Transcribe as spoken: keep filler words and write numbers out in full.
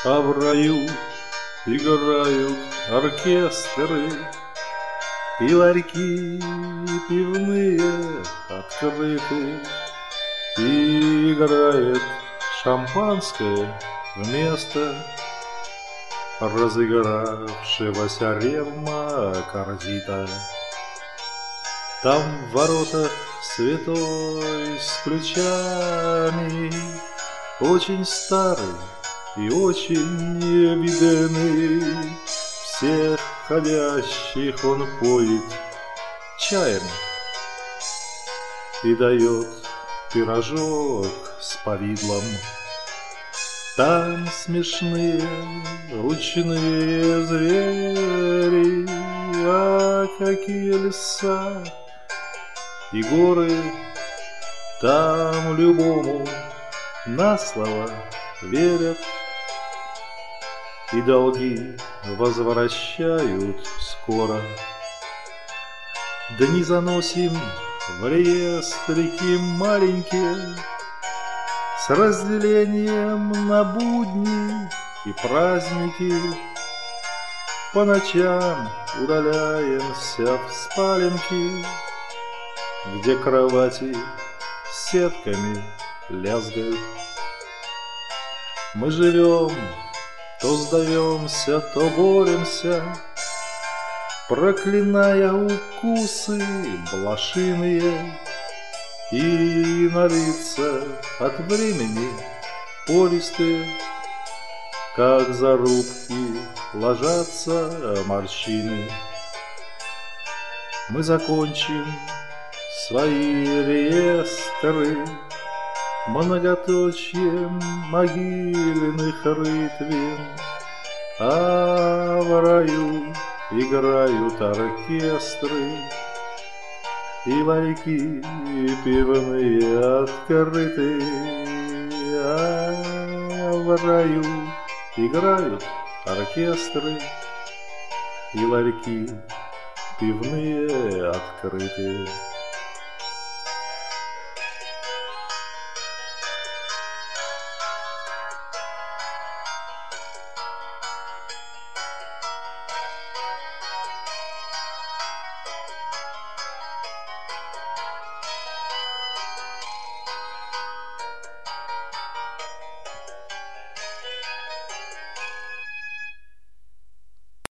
А в раю играют оркестры, и ларьки пивные открыты, и играет шампанское вместо разыгравшегося ревмокардита. Там в воротах святой с ключами, очень старый и очень невиданный, всех ходящих он поет чаем и дает пирожок с повидлом. Там смешные ручные звери, а какие леса и горы. Там любому на слово верят, и долги возвращают скоро. Дни заносим в реестрики маленькие, с разделением на будни и праздники. По ночам удаляемся в спаленки, где кровати сетками лязгают. Мы живем, то сдаемся, то боремся, проклиная укусы блошиные, и на лица от времени пористые, как зарубки, ложатся морщины. Мы закончим свои реестры многоточием могильных рытвин, а в раю играют оркестры, и ларьки пивные открыты, а в раю играют оркестры, и ларьки пивные открыты.